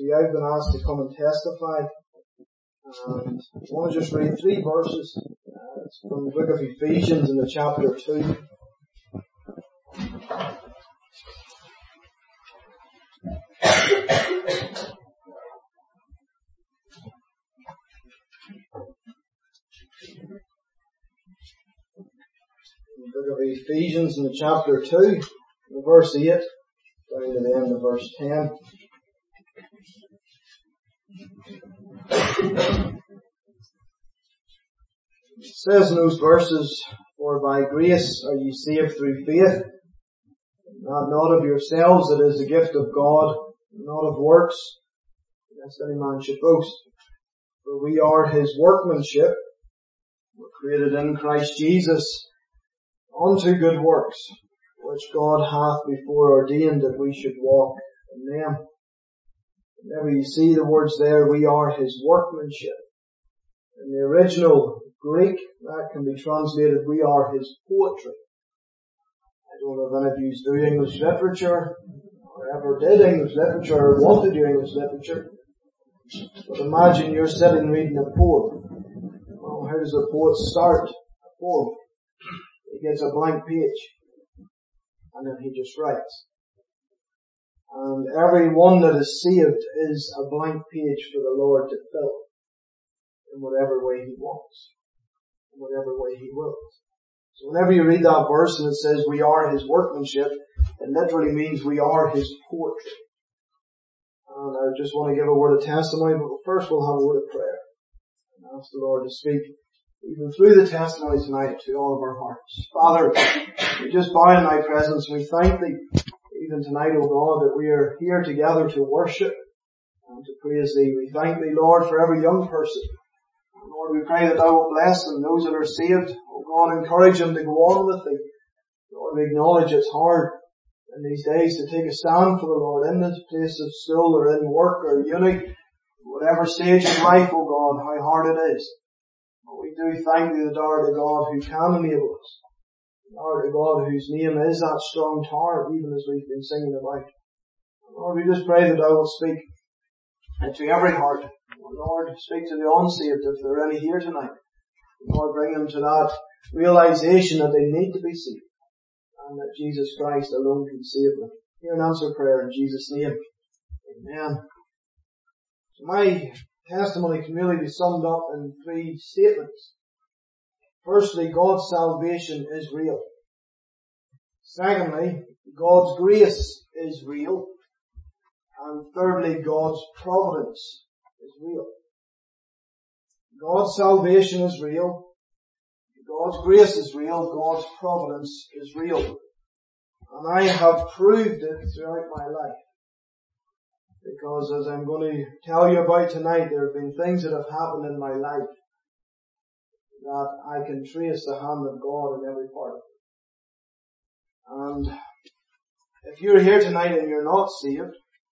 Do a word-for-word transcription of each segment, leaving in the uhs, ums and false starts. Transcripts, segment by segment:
you, I've been asked to come and testify. And I want to just read three verses. Uh, it's from the book of Ephesians in the chapter two. The book of Ephesians in the chapter two, verse eight, down to the end of verse ten. It says in those verses, "For by grace are ye saved through faith, that not of yourselves, it is the gift of God, not of works, lest any man should boast. For we are his workmanship, we're created in Christ Jesus, unto good works, which God hath before ordained that we should walk in them." Whenever you see the words there, we are his workmanship. In the original Greek, that can be translated, we are his poetry. I don't know if any of you do English literature, or ever did English literature, or want to do English literature. But imagine you're sitting reading a poem. Well, how does a poet start a poem? He gets a blank page, and then he just writes. And every one that is saved is a blank page for the Lord to fill in whatever way he wants, in whatever way he wills. So whenever you read that verse and it says we are his workmanship, it literally means we are his poetry. And I just want to give a word of testimony, but first we'll have a word of prayer and ask the Lord to speak even through the testimony tonight to all of our hearts. Father, we just bow in thy presence. We thank thee even tonight, O God, that we are here together to worship and to praise thee. We thank thee, Lord, for every young person. And Lord, we pray that thou wilt bless them, those that are saved. O God, encourage them to go on with thee. Lord, we acknowledge it's hard in these days to take a stand for the Lord in this place of school or in work or uni, whatever stage of life, O God, how hard it is. But we do thank thee that thou art a God who can enable us. Lord, a God whose name is that strong tower, even as we've been singing about. Lord, we just pray that thou wilt speak into every heart. Lord, speak to the unsaved if there are any here tonight. Lord, bring them to that realization that they need to be saved and that Jesus Christ alone can save them. Hear and answer prayer in Jesus' name. Amen. So my testimony can really be summed up in three statements. Firstly, God's salvation is real. Secondly, God's grace is real. And thirdly, God's providence is real. God's salvation is real. God's grace is real. God's providence is real. And I have proved it throughout my life. Because as I'm going to tell you about tonight, there have been things that have happened in my life that I can trace the hand of God in every part of it. And if you're here tonight and you're not saved,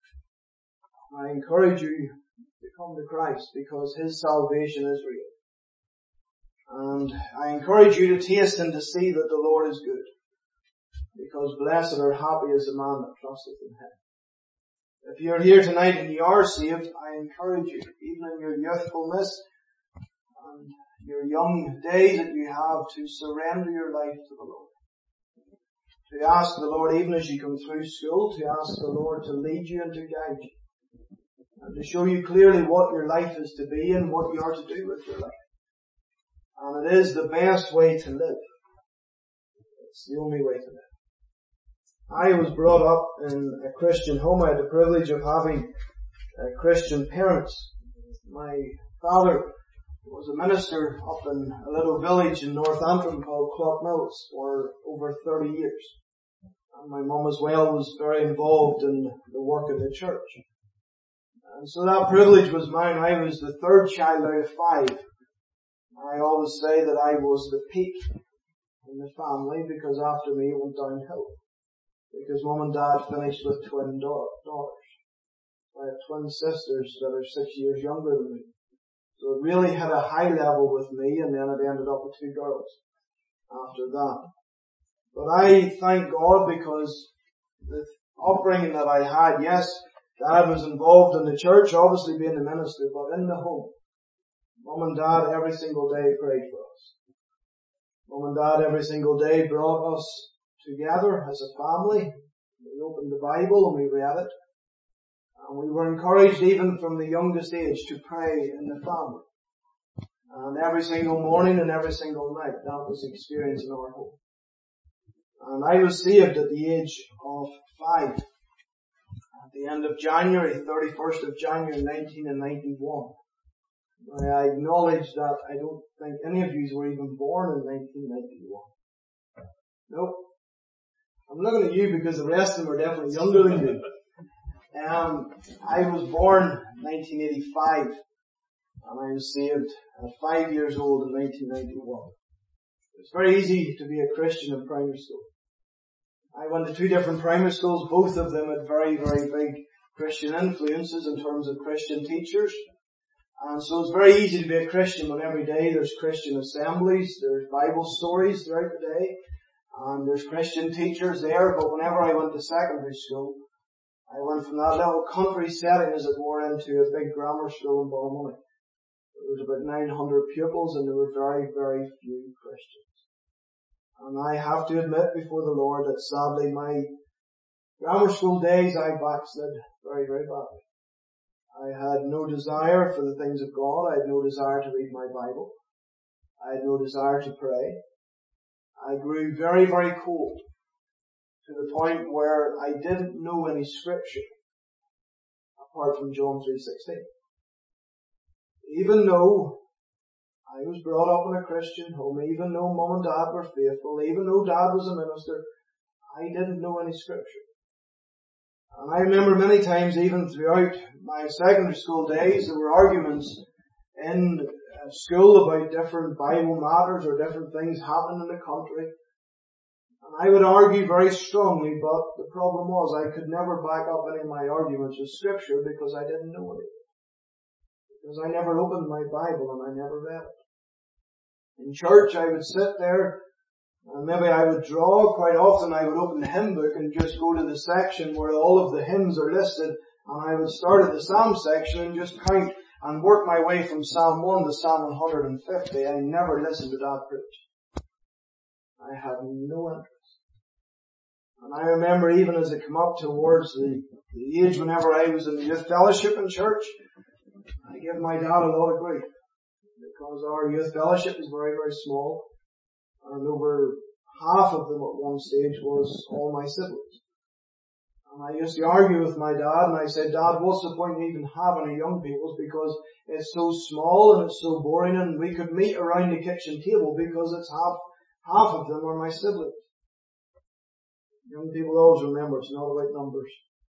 I encourage you to come to Christ because his salvation is real. And I encourage you to taste and to see that the Lord is good. Because blessed or happy is the man that trusteth in him. If you're here tonight and you are saved, I encourage you, even in your youthfulness and your young days that you have, to surrender your life to the Lord. To ask the Lord, even as you come through school, to ask the Lord to lead you and to guide you. And to show you clearly what your life is to be and what you are to do with your life. And it is the best way to live. It's the only way to live. I was brought up in a Christian home. I had the privilege of having uh, Christian parents. My father was a minister up in a little village in North Antrim called Clough-Mills for over thirty years. And my mum as well was very involved in the work of the church. And so that privilege was mine. I was the third child out of five. I always say that I was the peak in the family because after me it went downhill. Because mum and dad finished with twin daughters. I have twin sisters that are six years younger than me. So it really had a high level with me, and then it ended up with two girls after that. But I thank God because the upbringing that I had, yes, Dad was involved in the church, obviously being the minister, but in the home. Mum and Dad every single day prayed for us. Mum and Dad every single day brought us together as a family. We opened the Bible and we read it. And we were encouraged even from the youngest age to pray in the family. And every single morning and every single night, that was the experience in our home. And I was saved at the age of five. At the end of January, thirty-first of January nineteen ninety-one. I acknowledge that I don't think any of you were even born in nineteen ninety-one. Nope. I'm looking at you because the rest of them are definitely younger than you. Um, I was born nineteen eighty-five, and I was saved at five years old in nineteen ninety-one. It's very easy to be a Christian in primary school. I went to two different primary schools, both of them had very, very big Christian influences in terms of Christian teachers. And so it's very easy to be a Christian when every day there's Christian assemblies, there's Bible stories throughout the day, and there's Christian teachers there. But whenever I went to secondary school, I went from that little country setting, as it were, into a big grammar school in Ballymoney. There was about nine hundred pupils, and there were very, very few Christians. And I have to admit before the Lord that sadly my grammar school days I backslid very, very badly. I had no desire for the things of God. I had no desire to read my Bible. I had no desire to pray. I grew very, very cold to the point where I didn't know any scripture apart from John three sixteen. Even though I was brought up in a Christian home, even though Mum and Dad were faithful, even though Dad was a minister, I didn't know any scripture. And I remember many times, even throughout my secondary school days, there were arguments in school about different Bible matters or different things happening in the country. And I would argue very strongly, but the problem was I could never back up any of my arguments with scripture because I didn't know it. Because I never opened my Bible and I never read it. In church I would sit there and maybe I would draw. Quite often I would open the hymn book and just go to the section where all of the hymns are listed, and I would start at the Psalm section and just count and work my way from Psalm one to Psalm one hundred fifty. I never listened to Dad preach. I had no interest. And I remember even as it came up towards the, the age whenever I was in the youth fellowship in church, I gave my dad a lot of grief. Because our youth fellowship is very, very small. And over half of them at one stage was all my siblings. And I used to argue with my dad, and I said, Dad, what's the point in even having a young people's, because it's so small and it's so boring, and we could meet around the kitchen table because it's half, half of them are my siblings. Young people always remember it's not about numbers.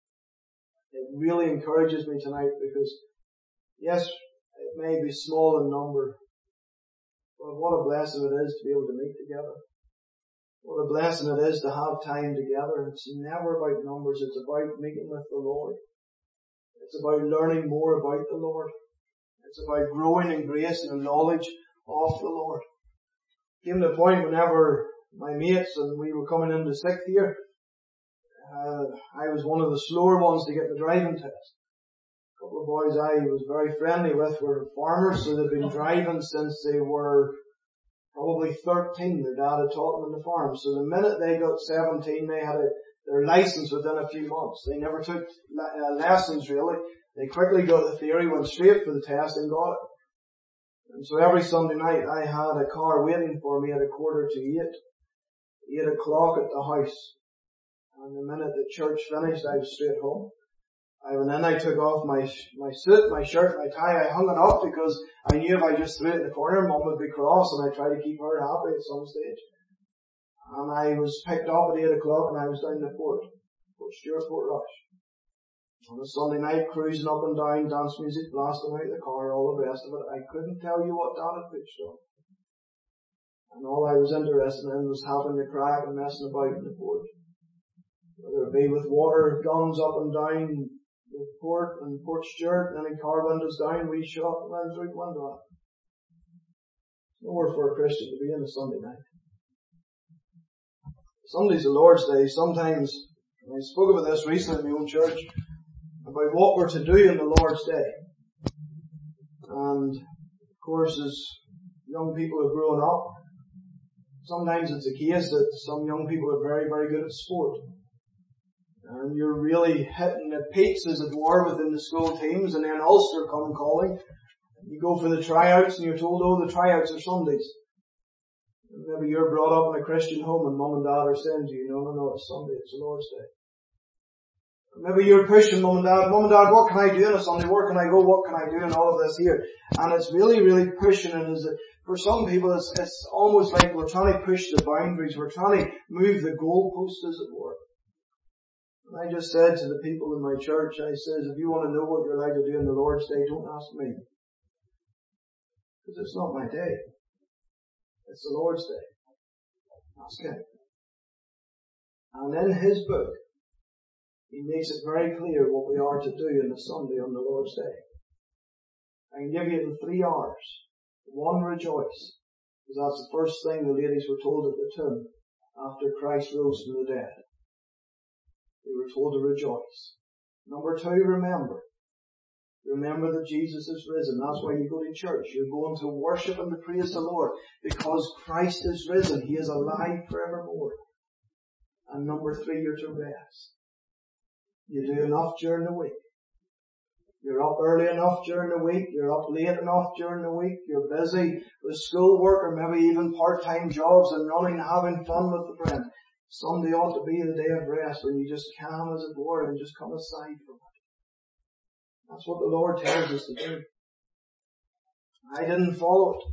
It really encourages me tonight because, yes, it may be small in number, but what a blessing it is to be able to meet together. What a blessing it is to have time together. It's never about numbers. It's about meeting with the Lord. It's about learning more about the Lord. It's about growing in grace and in knowledge of the Lord. It came to a point whenever my mates and we were coming into sixth year, uh, I was one of the slower ones to get the driving test. A couple of boys I was very friendly with were farmers, so they'd been driving since they were probably thirteen. Their dad had taught them on the farm. So the minute they got seventeen, they had a, their license within a few months. They never took uh, lessons really. They quickly got the theory, went straight for the test and got it. And so every Sunday night I had a car waiting for me at a quarter to eight. Eight o'clock at the house. And the minute the church finished, I was straight home. I went in, I took off my my suit, my shirt, my tie. I hung it up because I knew if I just threw it in the corner, Mum would be cross, and I tried to keep her happy at some stage. And I was picked up at eight o'clock, and I was down to Port, Port Stewart, Port Rush. On a Sunday night, cruising up and down, dance music blasting out the car, all the rest of it. I couldn't tell you what Dad had preached on. And all I was interested in was having the crack and messing about in the port. Whether it be with water guns up and down the port and Port Stewart, and any car windows down, we shot and went through the window. It's nowhere for a Christian to be on a Sunday night. Sunday's the Lord's Day. Sometimes, and I spoke about this recently in my own church, about what we're to do in the Lord's Day. And, of course, as young people have grown up, sometimes it's a case that some young people are very, very good at sport. And you're really hitting the peaks, as it were, within the school teams, and then Ulster come calling. You go for the tryouts and you're told, oh, the tryouts are Sundays. And maybe you're brought up in a Christian home and mum and dad are saying to you, no, no, no, it's Sunday, it's the Lord's Day. Maybe you're pushing mum and dad, mum and dad, what can I do on a Sunday? Where can I go? What can I do? And all of this here. And it's really, really pushing. And is it, for some people, it's, it's almost like we're trying to push the boundaries. We're trying to move the goalposts, as it were. And I just said to the people in my church, I says, if you want to know what you're allowed to do on the Lord's Day, don't ask me. Because it's not my day. It's the Lord's Day. Ask Him. And in His book, He makes it very clear what we are to do on the Sunday on the Lord's Day. I can give you it in three R's. One, rejoice. Because that's the first thing the ladies were told at the tomb after Christ rose from the dead. They were told to rejoice. Number two, remember. Remember that Jesus is risen. That's why you go to church. You're going to worship and to praise the Lord. Because Christ is risen. He is alive forevermore. And number three, you're to rest. You do enough during the week. You're up early enough during the week. You're up late enough during the week. You're busy with schoolwork or maybe even part-time jobs and running and having fun with the friends. Sunday ought to be the day of rest when you just calm, as it were, and just come aside from it. That's what the Lord tells us to do. I didn't follow it.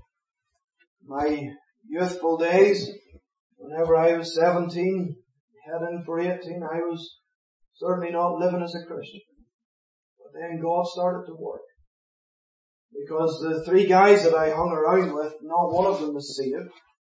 My youthful days, whenever I was seventeen, heading for eighteen, I was certainly not living as a Christian. But then God started to work. Because the three guys that I hung around with, not one of them was saved.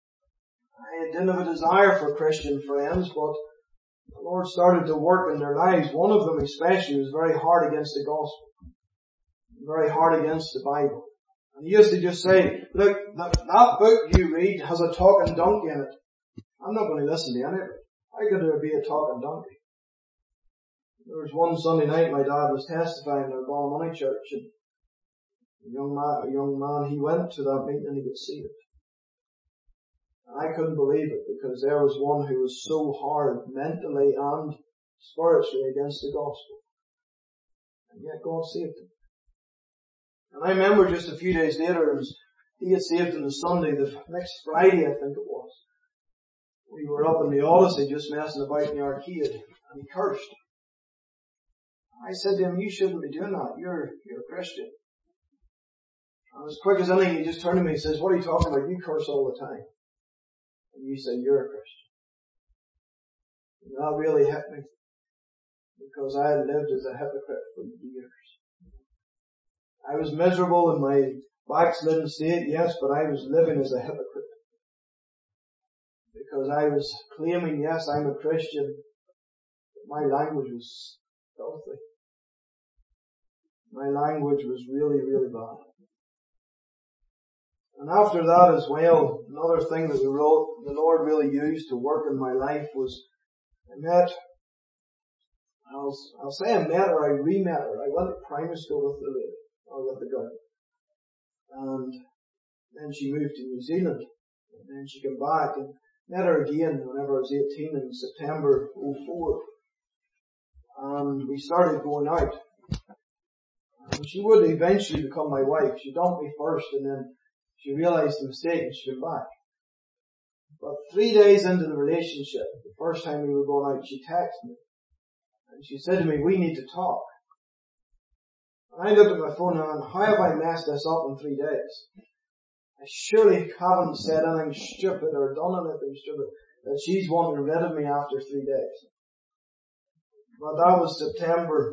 I didn't have a desire for Christian friends, but the Lord started to work in their lives. One of them especially was very hard against the gospel. Very hard against the Bible. And he used to just say, look, that, that book you read has a talking donkey in it. I'm not going to listen to any of it. How could there be a talking donkey? There was one Sunday night my dad was testifying at a Balmoney church, and a young man, a young man, he went to that meeting and he got saved. And I couldn't believe it, because there was one who was so hard mentally and spiritually against the gospel. And yet God saved him. And I remember just a few days later, it was, he got saved on the Sunday, the next Friday I think it was. We were up in the Odyssey just messing about in the arcade, and he cursed. I said to him, you shouldn't be doing that. You're, you're a Christian. And as quick as anything, he just turned to me and says, what are you talking about? You curse all the time. And you say, you're a Christian. And that really hit me. Because I had lived as a hypocrite for years. I was miserable in my backslidden state, yes, but I was living as a hypocrite. Because I was claiming, yes, I'm a Christian, but my language was filthy. My language was really, really bad. And after that as well, another thing that the Lord really used to work in my life was, I met, I'll, I'll say I met her, I re-met her. I went to primary school with the lady, or with the girl. And then she moved to New Zealand. And then she came back and met her again whenever I was eighteen in September oh four. And we started going out. And she would eventually become my wife. She dumped me first and then she realized the mistake and she came back. But three days into the relationship, the first time we were going out, she texted me. And she said to me, we need to talk. And I looked at my phone and how have I messed this up in three days? I surely haven't said anything stupid or done anything stupid that she's wanting rid of me after three days. But that was September,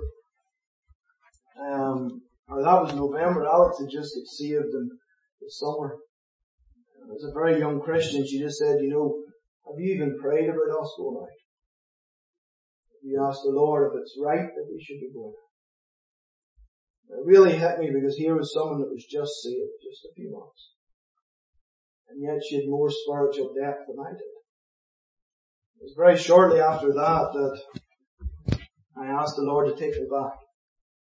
um, or that was November. Alex had just got saved in the summer. I was a very young Christian. She just said, you know, have you even prayed about us going out? Have you asked the Lord if it's right that we should be going out? It really hit me because here was someone that was just saved, just a few months. And yet she had more spiritual depth than I did. It was very shortly after that that I asked the Lord to take me back.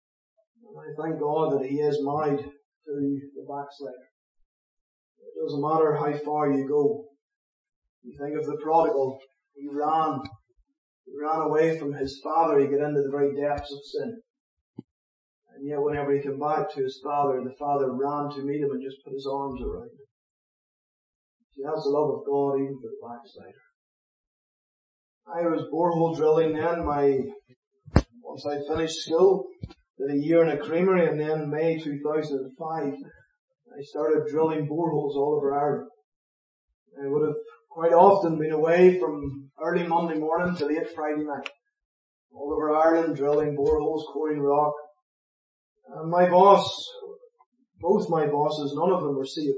And I thank God that He is married to the backslider. It doesn't matter how far you go. You think of the prodigal. He ran. He ran away from his father. He got into the very depths of sin. And yet whenever he came back to his father, the father ran to meet him and just put his arms around him. See, that's the love of God even for the backslider. I was borehole drilling then. My, once I finished school, did a year in a creamery, and then May two thousand five, I started drilling boreholes all over Ireland. I would have quite often been away from early Monday morning to late Friday night. All over Ireland, drilling boreholes, quarrying rock. And my boss, both my bosses, none of them were saved.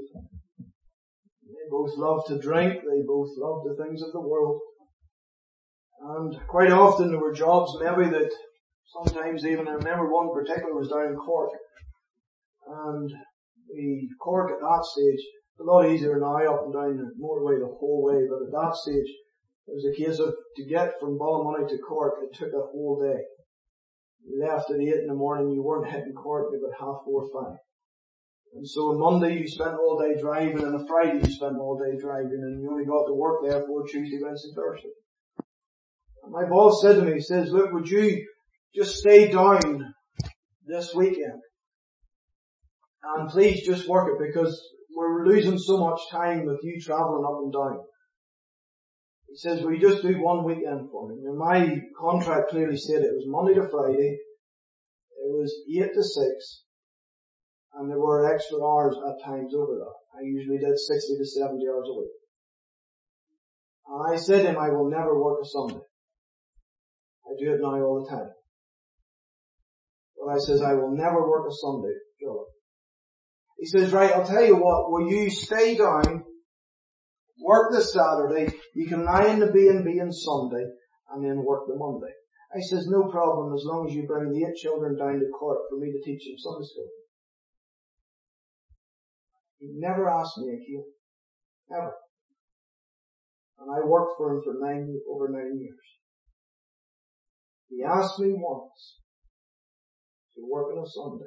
They both loved to drink, they both loved the things of the world. And quite often there were jobs maybe that sometimes even, I remember one in particular was down in Cork. And the Cork at that stage, it's a lot easier now up and down the motorway the whole way, but at that stage it was a case of to get from Ballymoney to Cork, it took a whole day. You left at eight in the morning, you weren't hitting Cork until about half four or five. And so on Monday you spent all day driving, and on Friday you spent all day driving, and you only got to work there for Tuesday, Wednesday, Thursday. And my boss said to me, he says, look, would you just stay down this weekend? And please just work it, because we're losing so much time with you travelling up and down. He says, will you just do one weekend for me? And my contract clearly said it was Monday to Friday, it was eight to six, and there were extra hours at times over that. I usually did sixty to seventy hours a week. And I said to him, I will never work a Sunday. I do it now all the time. But I says, I will never work a Sunday, Philip. He says, right, I'll tell you what, will you stay down, work the Saturday, you can lie in the B and B on Sunday, and then work the Monday. I says, no problem, as long as you bring the eight children down to Cork for me to teach them Sunday school. He never asked me again. Ever. And I worked for him for nine, over nine years. He asked me once to work on a Sunday.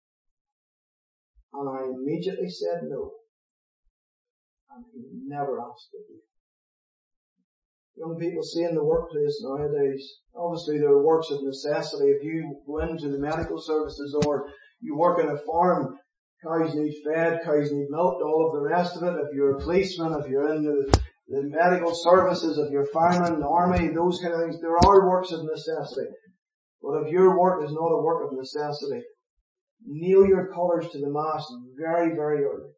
And I immediately said no. And he never asked again. Young people see in the workplace nowadays, obviously there are works of necessity. If you go into the medical services or you work in a farm, cows need fed, cows need milked, all of the rest of it. If you're a policeman, if you're in the, the medical services, if you're fireman, the army, those kind of things, there are works of necessity. But if your work is not a work of necessity, nail your colours to the mast very, very early.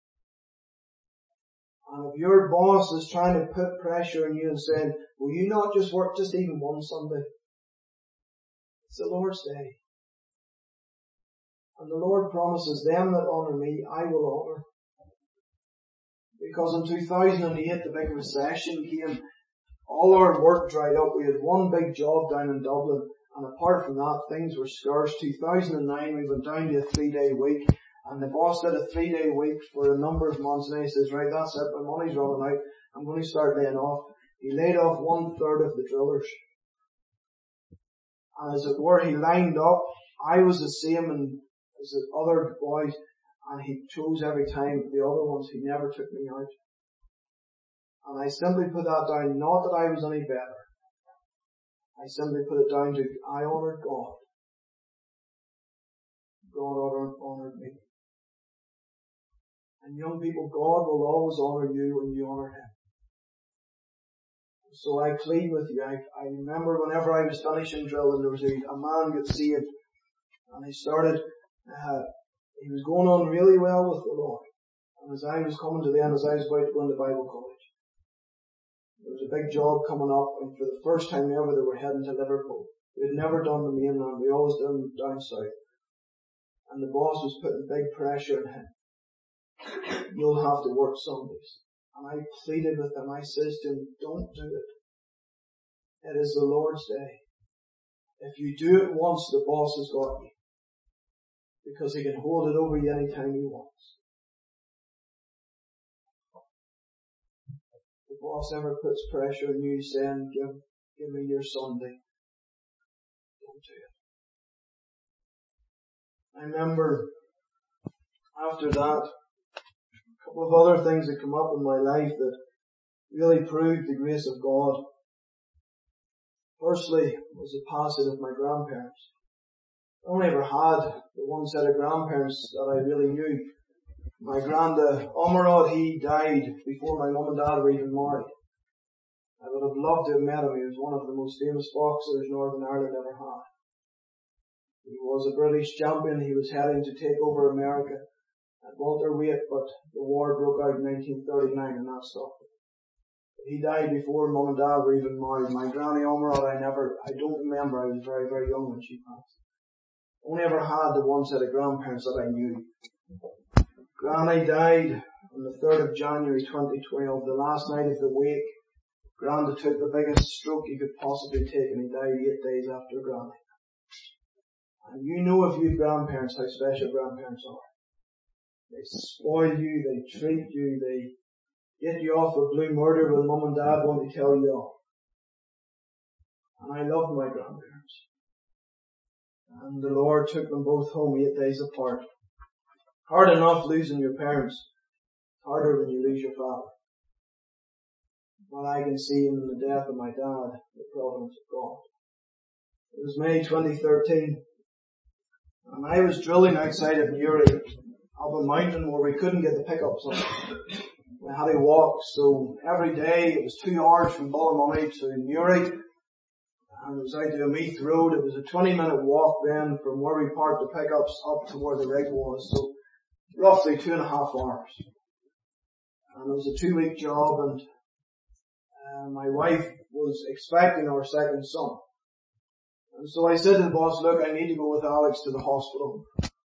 And if your boss is trying to put pressure on you and saying, will you not just work just even one Sunday? It's the Lord's day. And the Lord promises, them that honour me, I will honour. Because in two thousand eight, the big recession came, all our work dried up. We had one big job down in Dublin, and apart from that, things were scarce. two thousand nine, we went down to a three-day week, and the boss did a three-day week for a number of months, and he says, right, that's it, my money's running out, I'm going to start laying off. He laid off one-third of the drillers. And as it were, he lined up. I was the same and as the other boys, and he chose every time the other ones. He never took me out. And I simply put that down, not that I was any better. I simply put it down to, I honoured God. God honoured me. And young people, God will always honour you when you honour Him. So I plead with you. I, I remember whenever I was finishing drilling, there was a, a man got saved, and he started, uh, he was going on really well with the Lord. And as I was coming to the end, as I was about to go into Bible college, there was a big job coming up, and for the first time ever they were heading to Liverpool. We had never done the mainland, we always done down south. And the boss was putting big pressure on him. You'll have to work Sundays. And I pleaded with him, I says to him, don't do it. It is the Lord's day. If you do it once, the boss has got you. Because he can hold it over you anytime he wants. If the boss ever puts pressure on you saying, give, give me your Sunday, don't do it. I remember after that, a couple of other things that come up in my life that really proved the grace of God. Firstly was the passing of my grandparents. I only ever had the one set of grandparents that I really knew. My granda Omerod, he died before my mum and dad were even married. I would have loved to have met him. He was one of the most famous boxers Northern Ireland ever had. He was a British champion. He was heading to take over America at welterweight, but the war broke out in nineteen thirty-nine and that stopped it. He died before mum and dad were even married. My granny Omerod, I never, I don't remember. I was very, very young when she passed. Only ever had the one set of grandparents that I knew. Granny died on the third of January twenty twelve, the last night of the wake. Granda took the biggest stroke he could possibly take, and he died eight days after Granny. And you know if you have grandparents how special grandparents are. They spoil you, they treat you, they get you off a blue murder when mum and dad want to tell you off. And I loved my grandparents. And the Lord took them both home eight days apart. Hard enough losing your parents. Harder when you lose your father. But I can see in the death of my dad the providence of God. It was May twenty thirteen. And I was drilling outside of Newry, up a mountain where we couldn't get the pickups up. We had to walk, so every day it was two hours from Ballymoney to Newry. And it was out to a Meath Road. It was a twenty minute walk then from where we parked the pickups up to where the rig was. So roughly two and a half hours. And it was a two week job, and uh, my wife was expecting our second son. And so I said to the boss, look, I need to go with Alex to the hospital.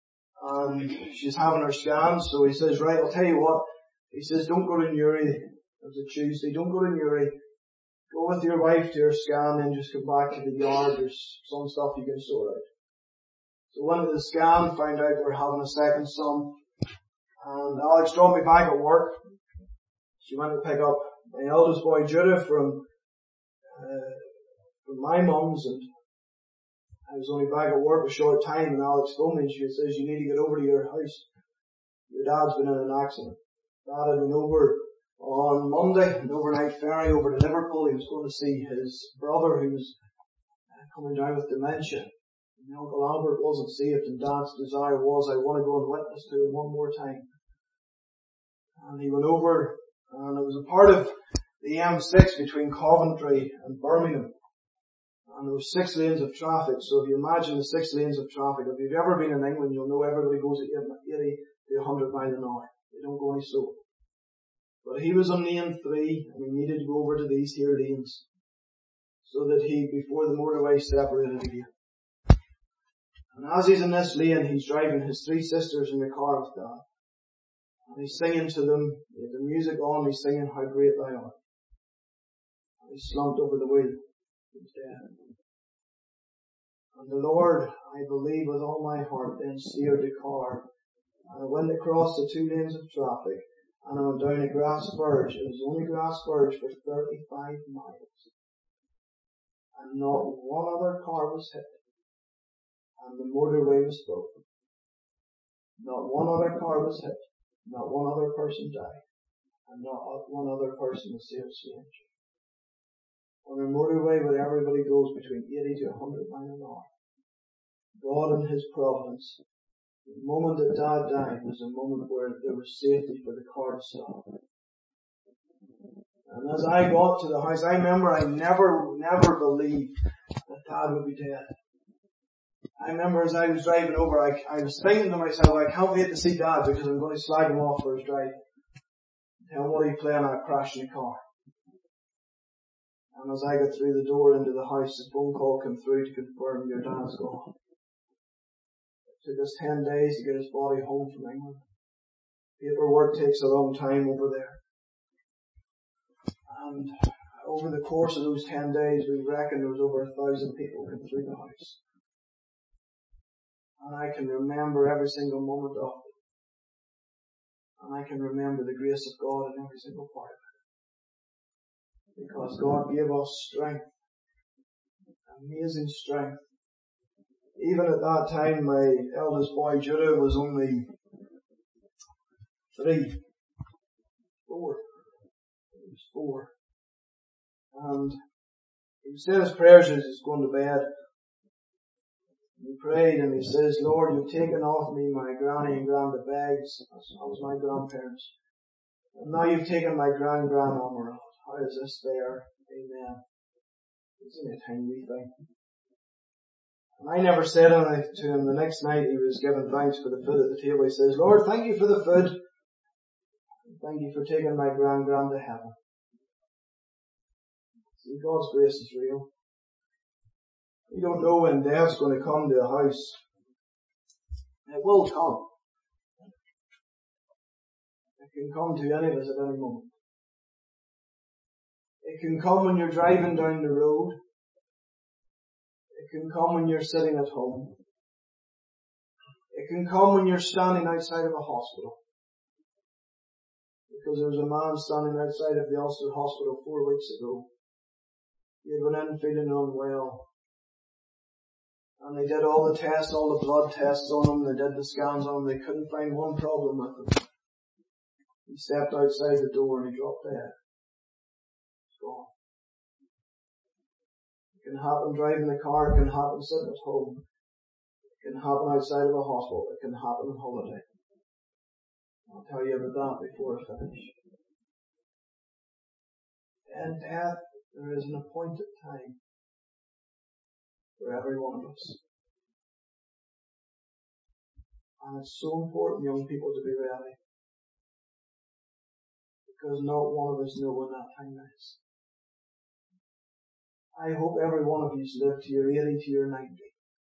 And she's having her scan, so he says, right, I'll tell you what. He says, don't go to Newry. It was a Tuesday. Don't go to Newry. Go with your wife to her scan and just come back to the yard. There's some stuff you can sort out. So went to the scan, found out we're having a second son. And Alex dropped me back at work. She went to pick up my eldest boy Judah from, uh, from my mum's, and I was only back at work a short time, and Alex phoned me and she says, you need to get over to your house. Your dad's been in an accident. Dad had been over on Monday, an overnight ferry over to Liverpool. He was going to see his brother who was coming down with dementia. And Uncle Albert wasn't saved, and Dad's desire was, I want to go and witness to him one more time. And he went over, and it was a part of the M six between Coventry and Birmingham. And there was six lanes of traffic, so if you imagine the six lanes of traffic, if you've ever been in England, you'll know everybody goes at eighty to one hundred miles an hour. They don't go any slower. But he was on lane three, and he needed to go over to these here lanes, so that he, before the motorway separated again. And as he's in this lane, he's driving his three sisters in the car with Dad. And he's singing to them, he had the music on, he's singing, How Great Thou Art. And he slumped over the wheel. He was dead. And the Lord, I believe with all my heart, then steered the car. And I went across the two lanes of traffic, and I went down a grass verge. It was only grass verge for thirty-five miles. And not one other car was hit. And the motorway was broken. Not one other car was hit. Not one other person died. And not one other person was seriously injured. On a motorway where everybody goes between eighty to one hundred miles an hour. God in His providence. The moment that Dad died was a moment where there was safety for the car to stop. And as I got to the house, I remember I never, never believed that Dad would be dead. I remember as I was driving over, I, I was thinking to myself, I can't wait to see Dad because I'm going to slag him off for his drive. Tell him what he playing on a crashing car. And as I got through the door into the house, the phone call came through to confirm your dad's gone. It took us ten days to get his body home from England. Paperwork takes a long time over there. And over the course of those ten days, we reckon there was over a thousand people came through the house. And I can remember every single moment of it. And I can remember the grace of God in every single part of it. Because God gave us strength. Amazing strength. Even at that time, my eldest boy Judah was only three, four. He was four. And he said his prayers as he was going to bed. He prayed and he says, Lord, you've taken off me my granny and granda bags. That was my grandparents. And now you've taken my grand grand armour off. How is this fair? Amen. It's only a tiny wee thing. And I never said anything to him. The next night he was giving thanks for the food at the table. He says, Lord, thank you for the food. Thank you for taking my grand grand to heaven. See, God's grace is real. You don't know when death's going to come to a house. It will come. It can come to any of us at any moment. It can come when you're driving down the road. It can come when you're sitting at home. It can come when you're standing outside of a hospital. Because there was a man standing outside of the Ulster Hospital four weeks ago. He had been in feeling unwell. And they did all the tests, all the blood tests on him, they did the scans on him, they couldn't find one problem with him. He stepped outside the door and he dropped dead. It's gone. It can happen driving a car, it can happen sitting at home. It can happen outside of a hospital, it can happen on holiday. I'll tell you about that before I finish. In death, there is an appointed time for every one of us. And it's so important, young people, to be ready. Because not one of us know when that time is. I hope every one of you live to your eighty, to your ninety.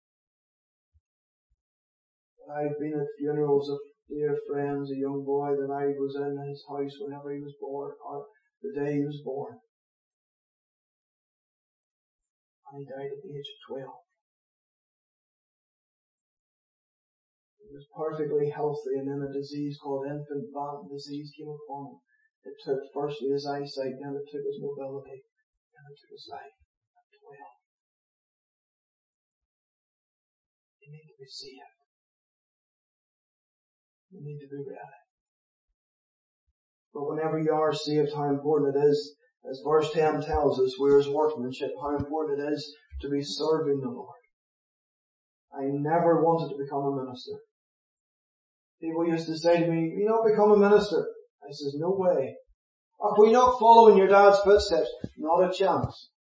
I've been at funerals of dear friends, a young boy that I was in his house whenever he was born, or the day he was born. And he died at the age of twelve. He was perfectly healthy, and then a disease called infant Batten disease came upon him. It took firstly his eyesight, then it took his mobility, then it took his life at twelve. You need to be saved. You need to be ready. But whenever you are saved, how important it is, as verse ten tells us, we're his workmanship, how important it is to be serving the Lord. I never wanted to become a minister. People used to say to me, "You not become a minister?" I says, "No way. Are we not following your dad's footsteps?" Not a chance.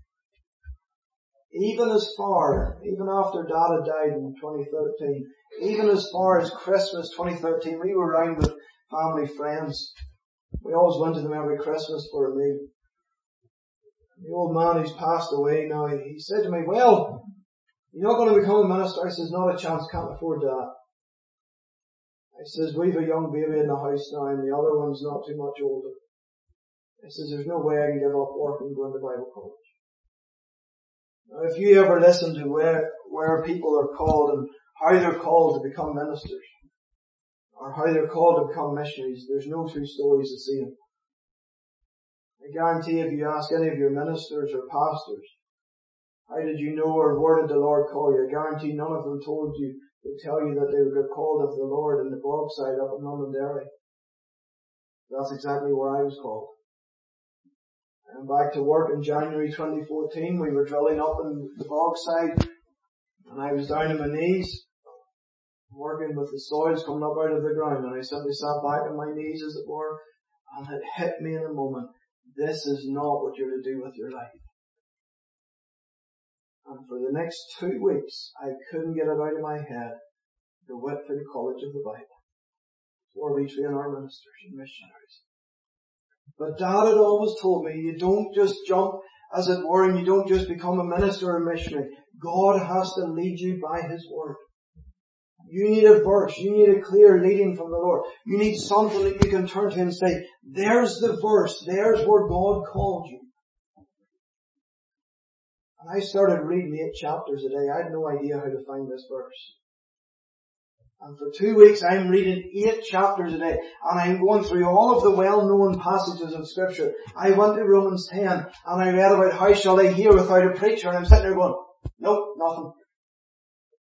Even as far, even after Dad had died in twenty thirteen, even as far as Christmas twenty thirteen, we were around with family friends. We always went to them every Christmas for a meal. The old man who's passed away now, he said to me, "Well, you're not going to become a minister?" I says, "Not a chance, can't afford that." I says, "We've a young baby in the house now and the other one's not too much older." I says, "There's no way I can give up work and go into Bible college." Now, if you ever listen to where, where people are called and how they're called to become ministers, or how they're called to become missionaries, there's no two stories the same. I guarantee if you ask any of your ministers or pastors, how did you know or where did the Lord call you? I guarantee none of them told you, they tell you that they got called of the Lord in the Bogside up in Londonderry. That's exactly where I was called. And back to work in January twenty fourteen, we were drilling up in the Bogside, and I was down on my knees, working with the soils coming up out of the ground, and I simply sat back on my knees, as it were, and it hit me in a moment. This is not what you're to do with your life. And for the next two weeks, I couldn't get it out of my head, the Whitfield College of the Bible, where we train our ministers and missionaries. But Dad had always told me, you don't just jump, as it were, and you don't just become a minister or a missionary. God has to lead you by His Word. You need a verse. You need a clear leading from the Lord. You need something that you can turn to and say, there's the verse. There's where God called you. And I started reading eight chapters a day. I had no idea how to find this verse. And for two weeks I'm reading eight chapters a day. And I'm going through all of the well-known passages of Scripture. I went to Romans ten and I read about how shall they hear without a preacher. And I'm sitting there going, nope, nothing.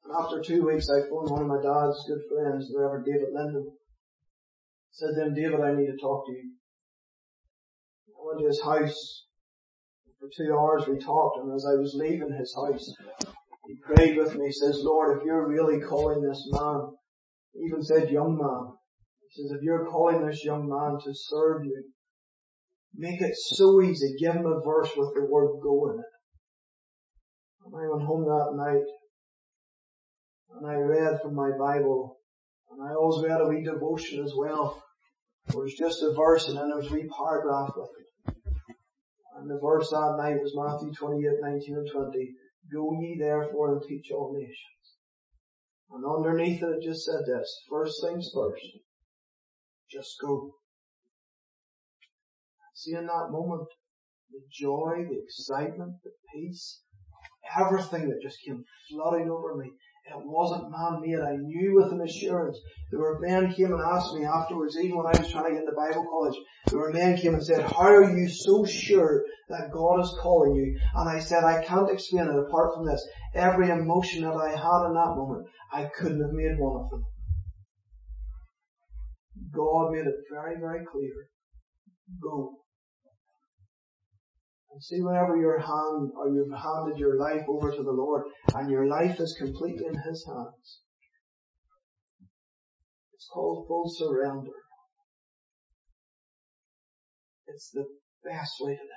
And after two weeks I phoned one of my dad's good friends, the Reverend David Linden. I said to him, David, I need to talk to you. I went to his house. For two hours we talked, and as I was leaving his house, he prayed with me. He says, Lord, if you're really calling this man, he even said young man, he says, if you're calling this young man to serve you, make it so easy. Give him a verse with the word go in it. And I went home that night, and I read from my Bible, and I always read a wee devotion as well. There was just a verse, and then there was a wee paragraph with it. And the verse that night was Matthew twenty-eight, nineteen and twenty. Go ye therefore and teach all nations. And underneath it, it just said this. First things first. Just go. See, in that moment, the joy, the excitement, the peace, everything that just came flooding over me. It wasn't man-made. I knew with an assurance. There were men came and asked me afterwards, even when I was trying to get into Bible college, there were men came and said, how are you so sure that God is calling you? And I said, I can't explain it apart from this. Every emotion that I had in that moment, I couldn't have made one of them. God made it very, very clear. Go. And see, whenever your hand, or you've handed your life over to the Lord, and your life is completely in His hands, it's called full surrender. It's the best way to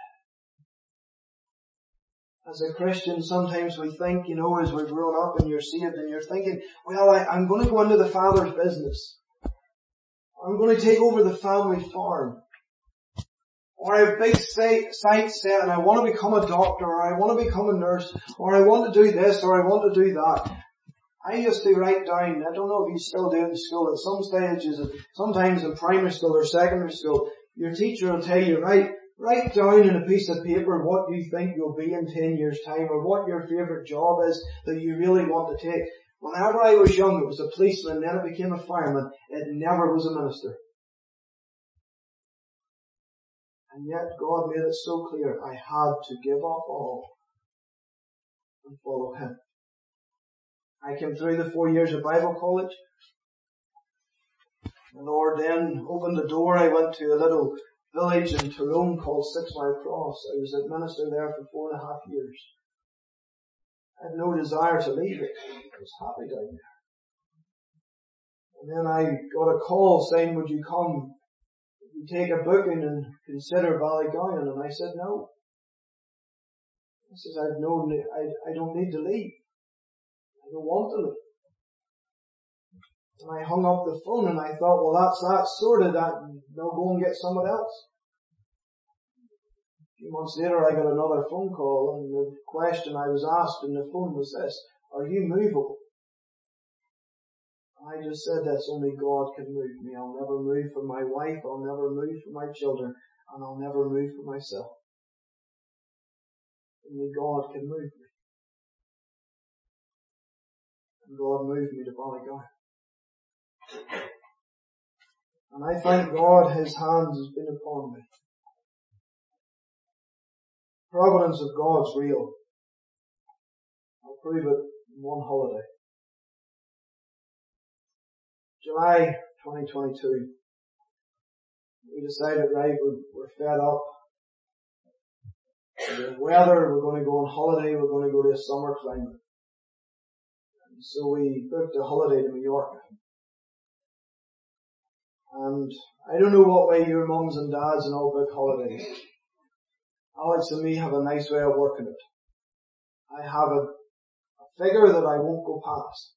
live. As a Christian, sometimes we think, you know, as we're grown up and you're saved and you're thinking, well, I, I'm going to go into the Father's business. I'm going to take over the family farm. Or I have big sight set and I want to become a doctor, or I want to become a nurse, or I want to do this, or I want to do that. I used to write down, I don't know if you still do it in school, at some stages, sometimes in primary school or secondary school, your teacher will tell you, write, write down in a piece of paper what you think you'll be in ten years time, or what your favourite job is that you really want to take. Whenever I was young, it was a policeman, then it became a fireman. It never was a minister. And yet God made it so clear, I had to give up all and follow Him. I came through the four years of Bible college. The Lord then opened the door. I went to a little village in Tyrone called Six Mile Cross. I was a minister there for four and a half years. I had no desire to leave it. I was happy down there. And then I got a call saying, would you come? You take a booking and consider Ballygowan, and I said no. I says I've no, I, I don't need to leave. I don't want to leave. And I hung up the phone and I thought, well, that's that sorted. They'll go and get someone else. A few months later, I got another phone call, and the question I was asked in the phone was this: are you movable? I just said this, only God can move me. I'll never move for my wife, I'll never move for my children, and I'll never move for myself. Only God can move me. And God moved me to Ballygowan. And I thank God His hand has been upon me. The providence of God's real. I'll prove it in one holiday. July twenty twenty-two, we decided, right, we're, we're fed up. The weather, we're going to go on holiday, we're going to go to a summer climate. And so we booked a holiday to Mallorca. And I don't know what way your mums and dads and all book holidays. Alex and me have a nice way of working it. I have a, a figure that I won't go past.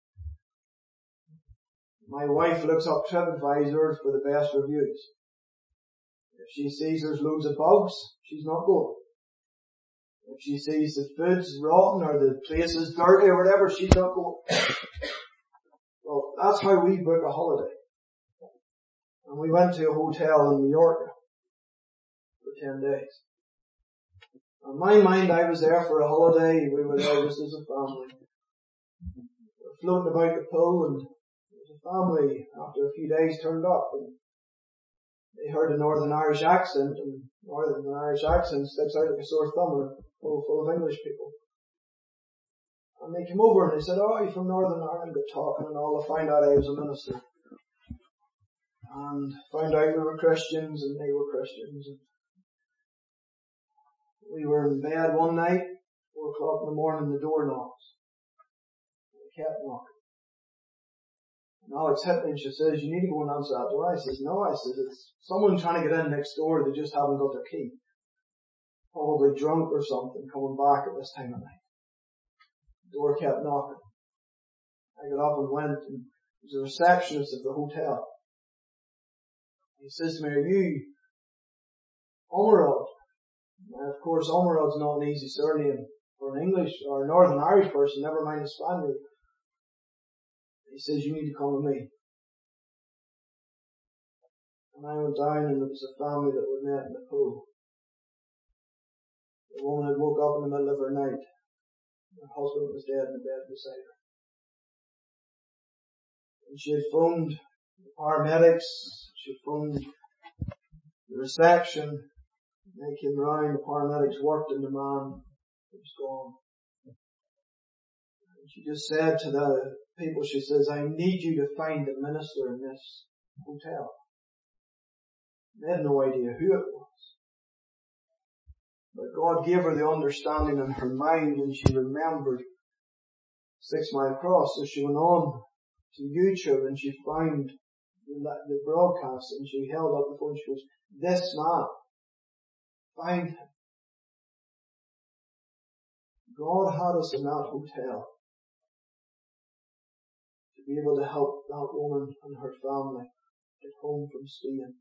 My wife looks up TripAdvisor for the best reviews. If she sees there's loads of bugs, she's not going. If she sees the food's rotten or the place is dirty or whatever, she's not going. Well, that's how we book a holiday. And we went to a hotel in Mallorca for ten days. In my mind, I was there for a holiday. We were there just as a family. We were floating about the pool, and the family, after a few days, turned up, and they heard a Northern Irish accent, and Northern Irish accent sticks out like a sore thumb in a pool full of English people. And they came over and they said, oh, you're from Northern Ireland, got talking and all. They found out I was a minister. And found out we were Christians and they were Christians. And we were in bed one night, four o'clock in the morning, the door knocks. They kept knocking. And Alex hit me and she says, you need to go and answer that door. I says, no, I says, it's someone trying to get in next door, they just haven't got their key. Probably drunk or something, coming back at this time of night. The door kept knocking. I got up and went, and it was a receptionist of the hotel. He says to me, are you Omerod? And of course, Omerod's not an easy surname for an English or Northern Irish person, never mind a Spaniard. He says, you need to come to me. And I went down and it was a family that we met in the pool. The woman had woke up in the middle of her night. Her husband was dead in the bed beside her. And she had phoned the paramedics, she had phoned the reception. They came round, the paramedics worked and the man was gone. And she just said to the people, she says, I need you to find the minister in this hotel. They had no idea who it was. But God gave her the understanding in her mind and she remembered Six Mile Cross. So she went on to YouTube and she found the, the broadcast and she held up the phone and she goes, this man, find him. God had us in that hotel to be able to help that woman and her family get home from Spain.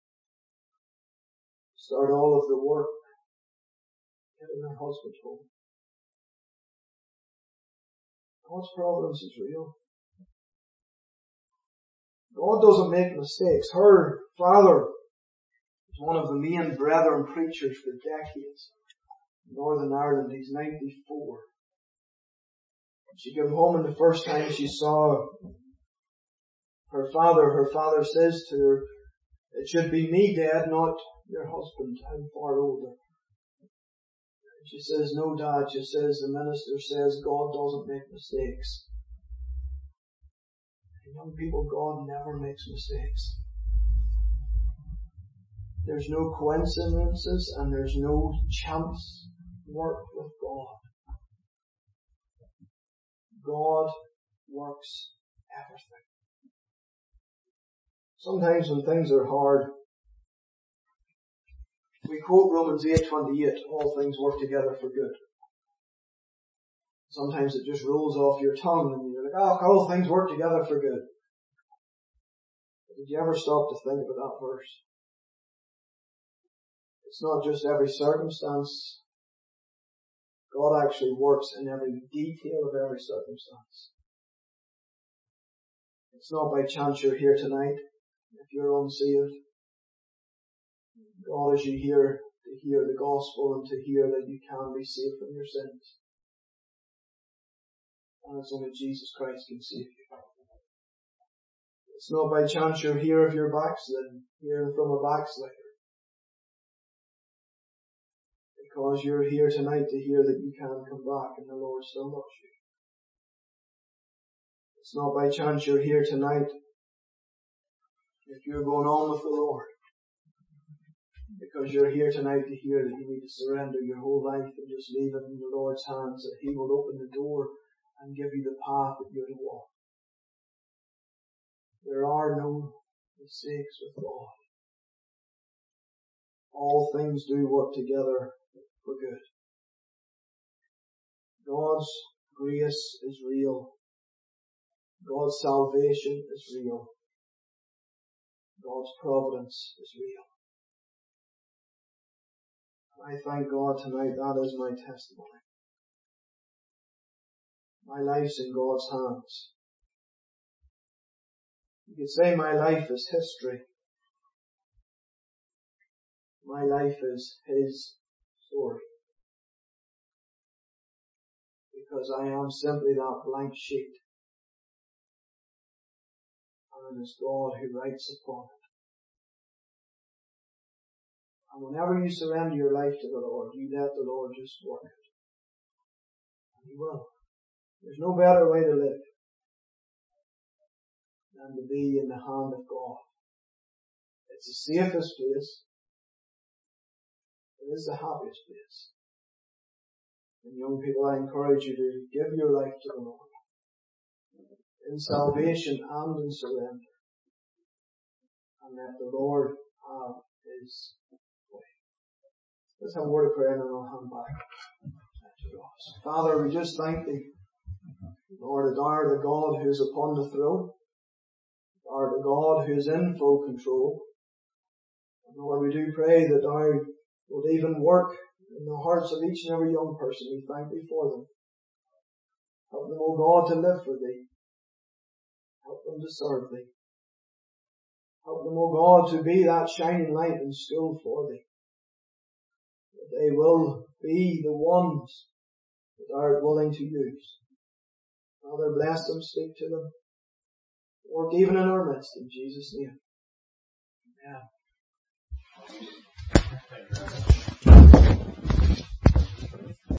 Start all of the work getting her husband home. God's providence is real. God doesn't make mistakes. Her father was one of the main brethren preachers for decades in Northern Ireland. He's ninety-four. She came home and the first time she saw her father, her father says to her, it should be me, Dad, not your husband. I'm far older. She says, no, Dad. She says, the minister says God doesn't make mistakes. And young people, God never makes mistakes. There's no coincidences and there's no chance work with God. God works everything. Sometimes when things are hard, we quote Romans eight twenty-eight, all things work together for good. Sometimes it just rolls off your tongue and you're like, oh, all things work together for good. But did you ever stop to think about that verse? It's not just every circumstance. God actually works in every detail of every circumstance. It's not by chance you're here tonight. If you're unsaved, God is you here to hear the gospel and to hear that you can be saved from your sins. And it's only Jesus Christ can save you. It's not by chance you're here if you're backslidden, hearing from a backslider. Because you're here tonight to hear that you can come back and the Lord still loves you. It's not by chance you're here tonight if you're going on with the Lord. Because you're here tonight to hear that you need to surrender your whole life and just leave it in the Lord's hands, that He will open the door and give you the path that you're to walk. There are no mistakes with God. All things do work together for good. God's grace is real. God's salvation is real. God's providence is real. I thank God tonight that is my testimony. My life's in God's hands. You could say my life is history. My life is His story. Because I am simply that blank sheet. And it's God who writes upon it. And whenever you surrender your life to the Lord, you let the Lord just work it. And He will. There's no better way to live than to be in the hand of God. It's the safest place. It is the happiest place. And young people, I encourage you to give your life to the Lord in salvation and in surrender. And let the Lord have His way. Let's have a word of prayer and then I'll hand back to Ross. Father, we just thank Thee, Lord, that Thou art the God who is upon the throne. Thou art the God who is in full control. And Lord, we do pray that Thou would even work in the hearts of each and every young person. We thank Thee for them. Help them, O God, to live for Thee. Help them to serve Thee. Help them, O God, to be that shining light in school for Thee. That they will be the ones that Thou art willing to use. Father, bless them, speak to them. Work even in our midst, in Jesus' name. Amen.